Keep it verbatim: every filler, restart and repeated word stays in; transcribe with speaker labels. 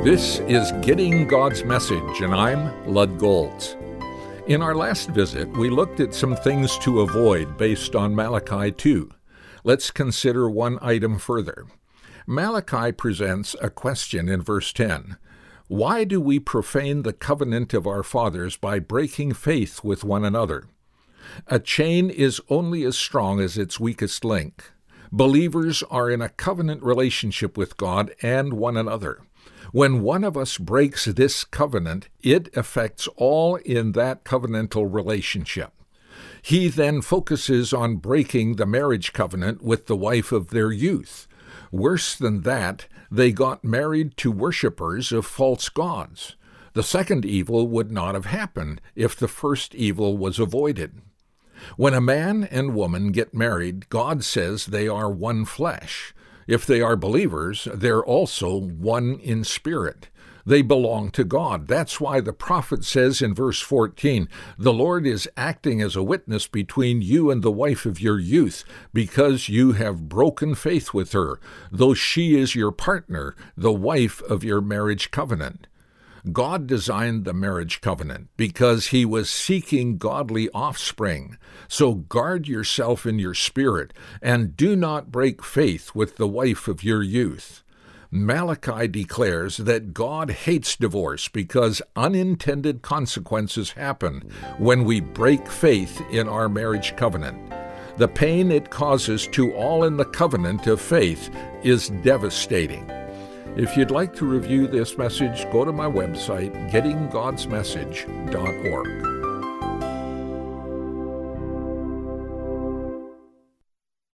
Speaker 1: This is Getting God's Message, and I'm Lud Golds. In our last visit, we looked at some things to avoid based on Malachi two. Let's consider one item further. Malachi presents a question in verse ten. Why do we profane the covenant of our fathers by breaking faith with one another? A chain is only as strong as its weakest link. Believers are in a covenant relationship with God and one another. When one of us breaks this covenant, it affects all in that covenantal relationship. He then focuses on breaking the marriage covenant with the wife of their youth. Worse than that, they got married to worshipers of false gods. The second evil would not have happened if the first evil was avoided. When a man and woman get married, God says they are one flesh. If they are believers, they're also one in spirit. They belong to God. That's why the prophet says in verse fourteen, "The Lord is acting as a witness between you and the wife of your youth, because you have broken faith with her, though she is your partner, the wife of your marriage covenant." God designed the marriage covenant because he was seeking godly offspring. So guard yourself in your spirit and do not break faith with the wife of your youth. Malachi declares that God hates divorce because unintended consequences happen when we break faith in our marriage covenant. The pain it causes to all in the covenant of faith is devastating. If you'd like to review this message, go to my website, getting gods message dot org.